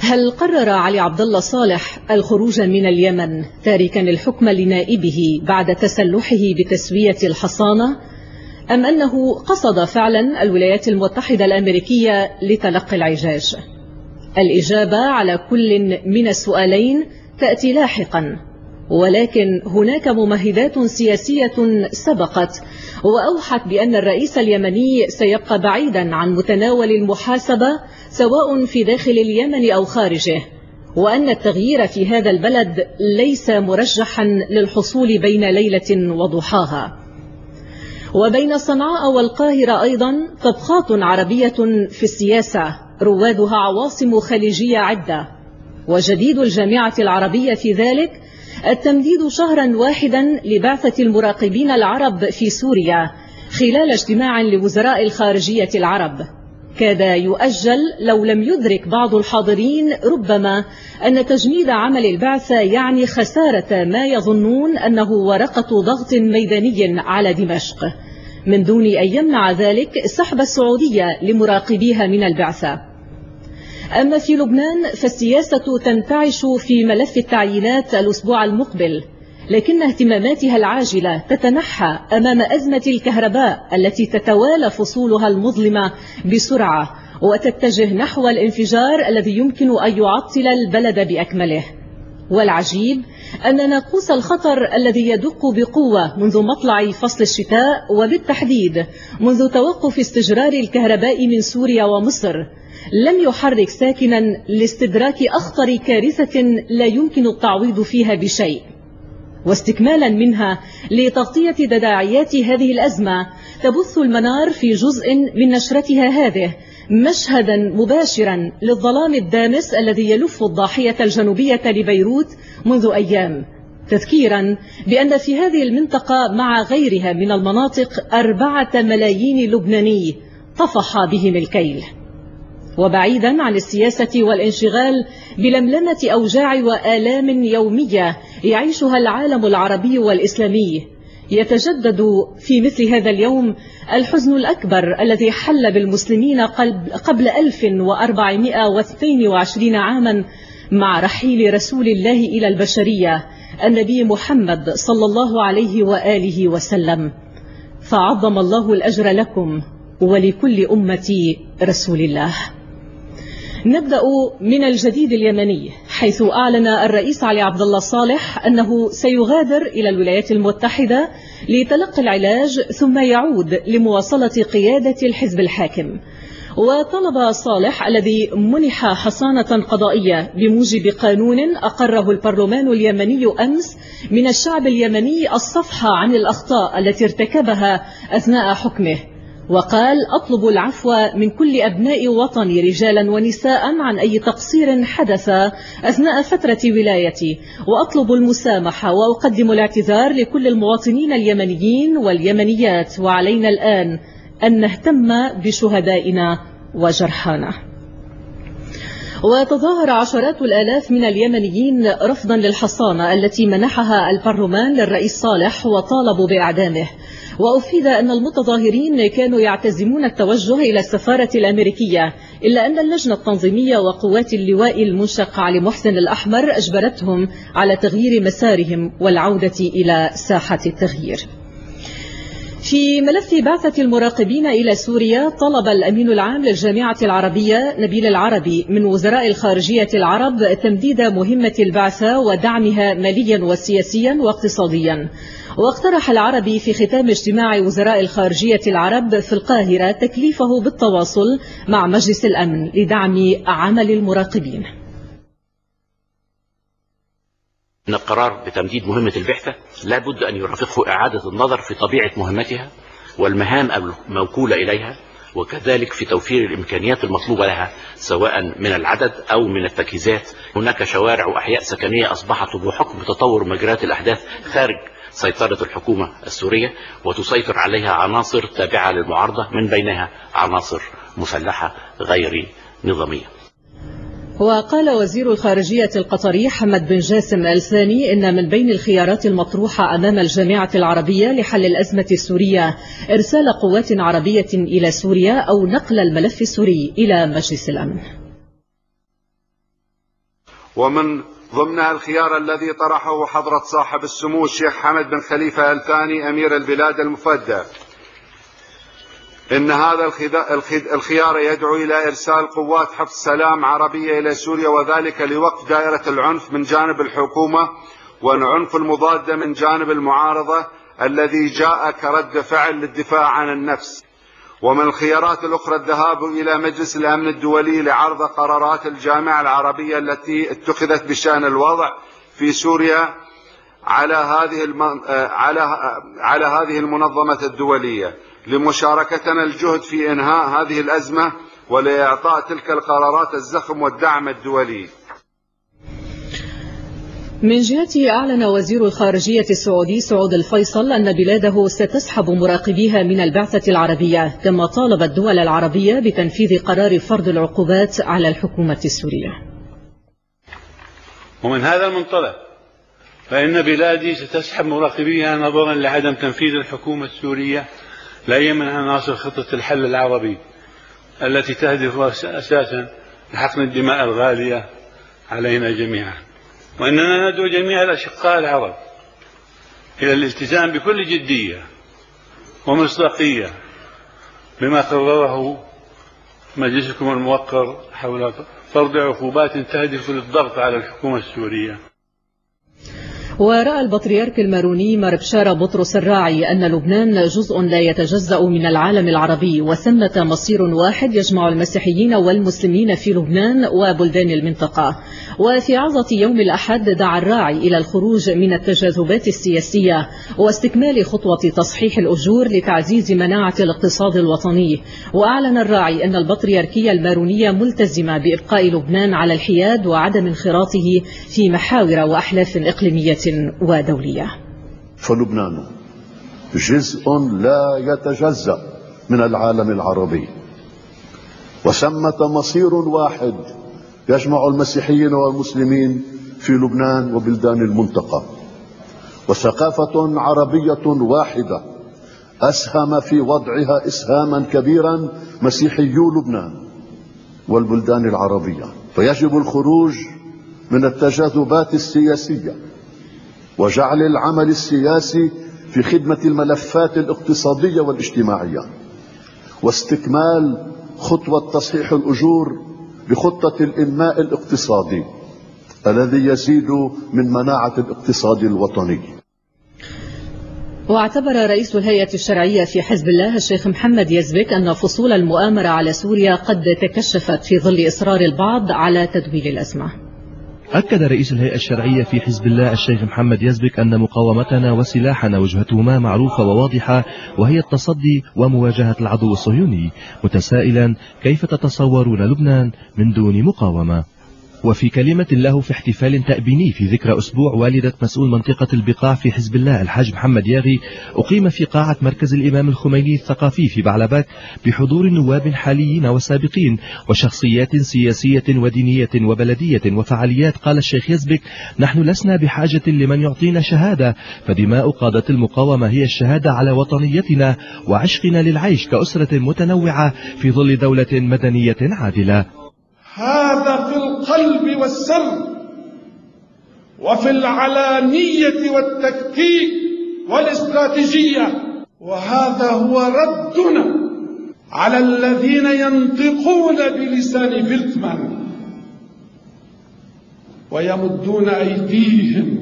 هل قرر علي عبد الله صالح الخروج من اليمن تاركا الحكم لنائبه بعد تسلحه بتسوية الحصانة، أم أنه قصد فعلا الولايات المتحدة الأمريكية لتلقي العجاج؟ الإجابة على كل من السؤالين تأتي لاحقا، ولكن هناك ممهدات سياسية سبقت وأوحت بأن الرئيس اليمني سيبقى بعيدا عن متناول المحاسبة سواء في داخل اليمن أو خارجه، وأن التغيير في هذا البلد ليس مرجحا للحصول بين ليلة وضحاها. وبين صنعاء والقاهرة أيضا طبخات عربية في السياسة روادها عواصم خليجية عدة، وجديد الجامعة العربية في ذلك التمديد شهرا واحدا لبعثة المراقبين العرب في سوريا خلال اجتماع لوزراء الخارجية العرب كاد يؤجل لو لم يدرك بعض الحاضرين ربما أن تجميد عمل البعثة يعني خسارة ما يظنون أنه ورقة ضغط ميداني على دمشق، من دون أن يمنع ذلك سحب السعودية لمراقبيها من البعثة. أما في لبنان فالسياسة تنتعش في ملف التعيينات الأسبوع المقبل، لكن اهتماماتها العاجلة تتنحى أمام أزمة الكهرباء التي تتوالى فصولها المظلمة بسرعة وتتجه نحو الانفجار الذي يمكن أن يعطل البلد بأكمله. والعجيب أن ناقوس الخطر الذي يدق بقوة منذ مطلع فصل الشتاء، وبالتحديد منذ توقف استجرار الكهرباء من سوريا ومصر، لم يحرك ساكنا لاستدراك أخطر كارثة لا يمكن التعويض فيها بشيء. واستكمالا منها لتغطية تداعيات هذه الأزمة تبث المنار في جزء من نشرتها هذه مشهدا مباشرا للظلام الدامس الذي يلف الضاحية الجنوبية لبيروت منذ أيام، تذكيرا بأن في هذه المنطقة مع غيرها من المناطق 4 ملايين لبناني طفح بهم الكيل. وبعيدا عن السياسة والانشغال بلملمة أوجاع وآلام يومية يعيشها العالم العربي والإسلامي، يتجدد في مثل هذا اليوم الحزن الأكبر الذي حل بالمسلمين قبل 1422 عاما مع رحيل رسول الله إلى البشرية النبي محمد صلى الله عليه وآله وسلم، فعظم الله الأجر لكم ولكل أمة رسول الله. نبدأ من الجديد اليمني، حيث أعلن الرئيس علي عبد الله صالح أنه سيغادر إلى الولايات المتحدة لتلقي العلاج ثم يعود لمواصلة قيادة الحزب الحاكم. وطلب صالح الذي منح حصانة قضائية بموجب قانون أقره البرلمان اليمني أمس من الشعب اليمني الصفح عن الأخطاء التي ارتكبها أثناء حكمه، وقال: أطلب العفو من كل أبناء وطني رجالا ونساء عن أي تقصير حدث أثناء فترة ولايتي، وأطلب المسامحة وأقدم الاعتذار لكل المواطنين اليمنيين واليمنيات، وعلينا الآن أن نهتم بشهدائنا وجرحانا. وتظاهر عشرات الآلاف من اليمنيين رفضا للحصانة التي منحها البرلمان للرئيس صالح وطالبوا بإعدامه. وأفيد أن المتظاهرين كانوا يعتزمون التوجه إلى السفارة الأمريكية، إلا أن اللجنة التنظيمية وقوات اللواء المنشق علي محسن الأحمر أجبرتهم على تغيير مسارهم والعودة إلى ساحة التغيير. في ملف بعثة المراقبين إلى سوريا، طلب الأمين العام للجامعة العربية نبيل العربي من وزراء الخارجية العرب تمديد مهمة البعثة ودعمها ماليا وسياسيا واقتصاديا. واقترح العربي في ختام اجتماع وزراء الخارجية العرب في القاهرة تكليفه بالتواصل مع مجلس الأمن لدعم عمل المراقبين. إن القرار بتمديد مهمة البعثة لا بد أن يرافقه إعادة النظر في طبيعة مهمتها والمهام الموكولة إليها، وكذلك في توفير الإمكانيات المطلوبة لها سواء من العدد أو من التجهيزات. هناك شوارع وأحياء سكنية أصبحت بحكم تطور مجريات الأحداث خارج سيطرة الحكومة السورية، وتسيطر عليها عناصر تابعة للمعارضة، من بينها عناصر مسلحة غير نظامية. وقال وزير الخارجية القطري حمد بن جاسم آل ثاني إن من بين الخيارات المطروحة أمام الجامعة العربية لحل الأزمة السورية إرسال قوات عربية إلى سوريا أو نقل الملف السوري إلى مجلس الأمن. ومن ضمنها الخيار الذي طرحه حضرة صاحب السمو الشيخ حمد بن خليفة الثاني أمير البلاد المفدى. إن هذا الخيار يدعو إلى إرسال قوات حفظ سلام عربية إلى سوريا، وذلك لوقف دائرة العنف من جانب الحكومة والعنف المضاد من جانب المعارضة الذي جاء كرد فعل للدفاع عن النفس. ومن الخيارات الأخرى الذهاب إلى مجلس الأمن الدولي لعرض قرارات الجامعة العربية التي اتخذت بشأن الوضع في سوريا على هذه المنظمة الدولية لمشاركتنا الجهد في إنهاء هذه الأزمة ولإعطاء تلك القرارات الزخم والدعم الدولي. من جهته أعلن وزير الخارجية السعودي سعود الفيصل أن بلاده ستسحب مراقبيها من البعثة العربية، كما طالب الدول العربية بتنفيذ قرار فرض العقوبات على الحكومة السورية. ومن هذا المنطلق فإن بلادي ستسحب مراقبيها نظرا لعدم تنفيذ الحكومة السورية لأي من عناصر خطة الحل العربي التي تهدف أساسا لحقن الدماء الغالية علينا جميعا. وإننا ندعو جميع الأشقاء العرب إلى الالتزام بكل جدية ومصداقية بما قرره مجلسكم الموقر حول فرض عقوبات تهدف للضغط على الحكومة السورية. ورأى البطريرك الماروني مار بشارة بطرس الراعي أن لبنان جزء لا يتجزأ من العالم العربي، وثمة مصير واحد يجمع المسيحيين والمسلمين في لبنان وبلدان المنطقة. وفي عظة يوم الأحد دعا الراعي إلى الخروج من التجاذبات السياسية واستكمال خطوة تصحيح الأجور لتعزيز مناعة الاقتصاد الوطني. وأعلن الراعي أن البطريركية المارونية ملتزمة بإبقاء لبنان على الحياد وعدم انخراطه في محاور وأحلاف إقليمية ودولية. فلبنان جزء لا يتجزأ من العالم العربي، وثمة مصير واحد يجمع المسيحيين والمسلمين في لبنان وبلدان المنطقة، وثقافة عربية واحدة أسهم في وضعها إسهاما كبيرا مسيحيو لبنان والبلدان العربية. فيجب الخروج من التجاذبات السياسية وجعل العمل السياسي في خدمة الملفات الاقتصادية والاجتماعية، واستكمال خطوة تصحيح الأجور بخطة الإنماء الاقتصادي الذي يزيد من مناعة الاقتصاد الوطني. واعتبر رئيس الهيئة الشرعية في حزب الله الشيخ محمد يزبك أن فصول المؤامرة على سوريا قد تكشفت في ظل إصرار البعض على تدويل الأزمة. أكد رئيس الهيئة الشرعية في حزب الله الشيخ محمد يزبك أن مقاومتنا وسلاحنا وجهتهما معروفة وواضحة، وهي التصدي ومواجهة العدو الصهيوني، متسائلا كيف تتصورون لبنان من دون مقاومة. وفي كلمة له في احتفال تأبيني في ذكرى أسبوع والدة مسؤول منطقة البقاع في حزب الله الحاج محمد ياغي، أقيم في قاعة مركز الإمام الخميني الثقافي في بعلبك بحضور نواب حاليين وسابقين وشخصيات سياسية ودينية وبلدية وفعاليات. قال الشيخ يزبك: نحن لسنا بحاجة لمن يعطينا شهادة، فدماء قادة المقاومة هي الشهادة على وطنيتنا وعشقنا للعيش كأسرة متنوعة في ظل دولة مدنية عادلة. هذا في القلب والسر وفي العلانية والتكتيك والاستراتيجية، وهذا هو ردنا على الذين ينطقون بلسان فيلتمان ويمدون أيديهم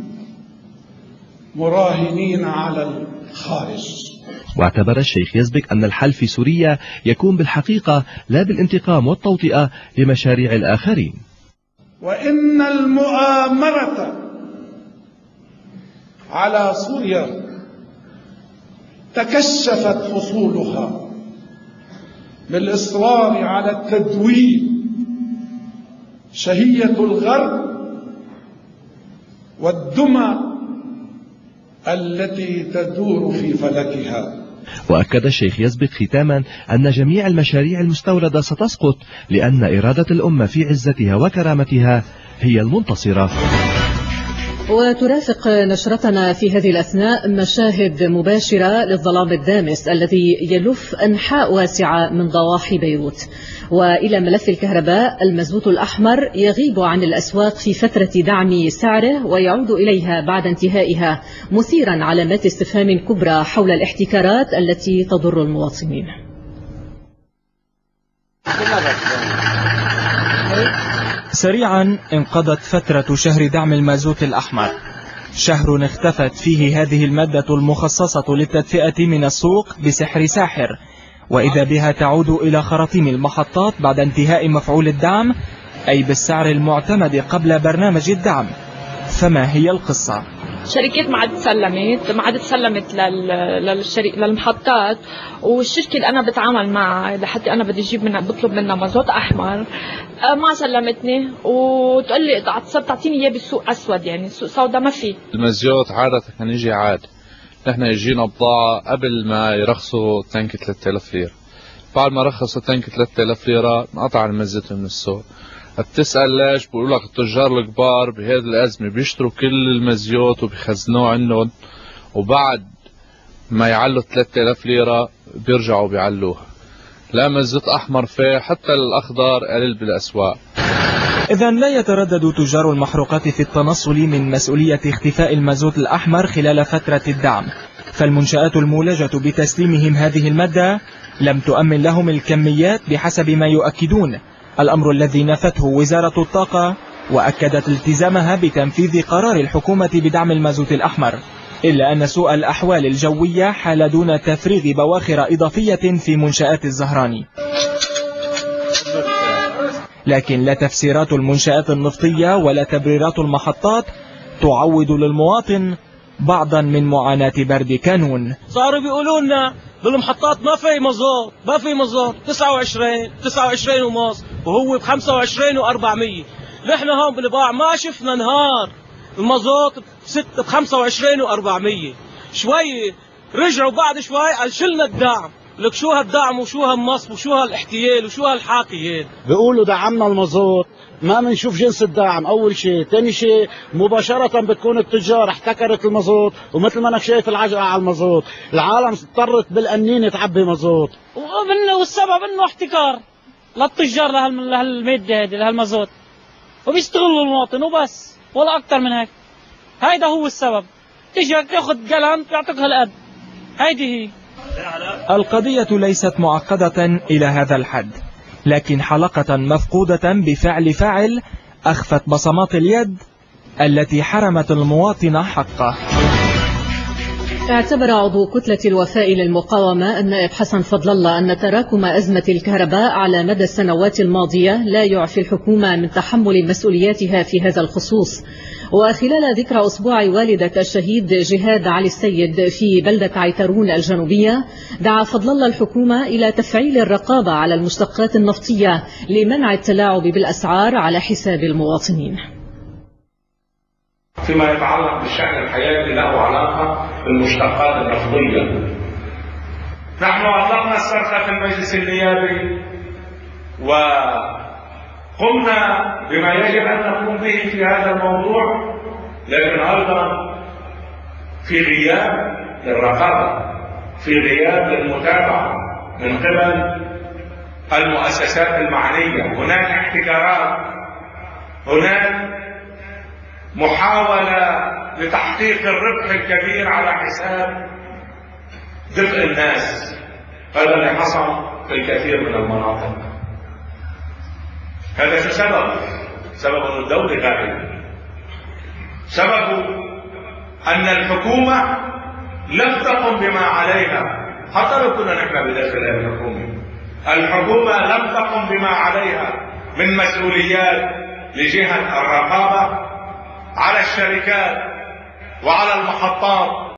مراهنين على الخارج. واعتبر الشيخ يزبك أن الحل في سوريا يكون بالحقيقة لا بالانتقام والتوطئة لمشاريع الآخرين. وإن المؤامرة على سوريا تكشفت فصولها بالإصرار على التدوين شهية الغرب والدمى التي تدور في فلكها. وأكد الشيخ يزبك ختاما أن جميع المشاريع المستوردة ستسقط، لأن إرادة الأمة في عزتها وكرامتها هي المنتصرة. وترافق نشرتنا في هذه الأثناء مشاهد مباشرة للظلام الدامس الذي يلف أنحاء واسعة من ضواحي بيروت. وإلى ملف الكهرباء، المازوت الأحمر يغيب عن الأسواق في فترة دعم سعره ويعود إليها بعد انتهائها، مثيرا علامات استفهام كبرى حول الاحتكارات التي تضر المواطنين. سريعا انقضت فترة شهر دعم المازوت الأحمر، شهر اختفت فيه هذه المادة المخصصة للتدفئة من السوق بسحر ساحر، وإذا بها تعود إلى خراطيم المحطات بعد انتهاء مفعول الدعم، أي بالسعر المعتمد قبل برنامج الدعم. فما هي القصة؟ شركات ما عاد سلمت للمحطات، والشركة اللي أنا بتعامل معها لحتى أنا بدي أجيب منها بطلب منها مازوت أحمر ما سلمتني، وتقول لي صرت تعطيني إياه بالسوق أسود، يعني السوق سوداء ما في. المازوت عادة كان يجي عادي، نحن يجينا بضاعة قبل ما يرخصوا تانك 3000 ليرة، بعد ما رخصوا تانك 3000 ليرة انقطع المازوت من السوق. بتسأل ليش؟ بقول لك التجار الكبار بهذه الأزمة بيشتروا كل المازيوت وبيخزنوه عندهم، وبعد ما يعلوا 3000 ليرة بيرجعوا بيعلوها. لا مازوت أحمر فيه، حتى الأخضر قليل بالأسواق. إذن لا يتردد تجار المحروقات في التنصل من مسؤولية اختفاء المازوت الأحمر خلال فترة الدعم، فالمنشآت المولجة بتسليمهم هذه المادة لم تؤمن لهم الكميات بحسب ما يؤكدون، الأمر الذي نفته وزارة الطاقة وأكدت التزامها بتنفيذ قرار الحكومة بدعم المازوت الأحمر، إلا أن سوء الأحوال الجوية حال دون تفريغ بواخر إضافية في منشآت الزهراني. لكن لا تفسيرات المنشآت النفطية ولا تبريرات المحطات تعوض للمواطن بعضا من معاناة برد كانون. صاروا بيقولوا لنا بالمحطات ما في مازوت 29 ونص، وهو ب 25 و400. نحن هون بالباع ما شفنا نهار المازوت ب 25 و400. شوي رجعوا بعد شوي قال شلنا الدعم. لك شو هالدعم وشو هالنصب وشو هالاحتيال وشو هالحاكي؟ بيقولوا دعمنا المازوت، ما بنشوف جنس الدعم أول شيء. ثاني شيء مباشرة بتكون التجار احتكرت المازوت، ومثل ما أنا شايف العجقة على المازوت، العالم اضطرت بالقنينة تعبي مازوت، والسبب إنه احتكار للتجار لهالمادة هذه لهالمازوت، وبيستغلوا المواطن وبس، ولا أكثر من هيك. هيدا هو السبب. تيجي تاخذ قلم يعطيك هالقد، هيدي هي القضية. ليست معقدة إلى هذا الحد، لكن حلقة مفقودة بفعل فاعل أخفت بصمات اليد التي حرمت المواطن حقه. اعتبر عضو كتلة الوفاء للمقاومة النائب حسن فضل الله أن تراكم أزمة الكهرباء على مدى السنوات الماضية لا يعفي الحكومة من تحمل مسؤولياتها في هذا الخصوص. وخلال ذكرى أسبوع والدة الشهيد جهاد علي السيد في بلدة عيترون الجنوبية، دعا فضل الله الحكومة إلى تفعيل الرقابة على المشتقات النفطية لمنع التلاعب بالأسعار على حساب المواطنين. فيما يتعلق بالشأن الحياتي له علاقة بالمشتقات النفطية، نحن أطلقنا الصرخة في المجلس النيابي وقمنا بما يجب أن نقوم به في هذا الموضوع، لكن أيضا في غياب للرقابة، في غياب للمتابعة من قبل المؤسسات المعنية. هناك احتكارات، هناك محاولة لتحقيق الربح الكبير على حساب دفء الناس. هذا اللي حصل في الكثير من المناطق. هذا شو سبب؟ سبب أن الدولة غائبة، سبب أن الحكومة لم تقم بما عليها. حتى لو كنا نحن بداخل الحكومة، الحكومة لم تقم بما عليها من مسؤوليات لجهة الرقابة على الشركات وعلى المحطات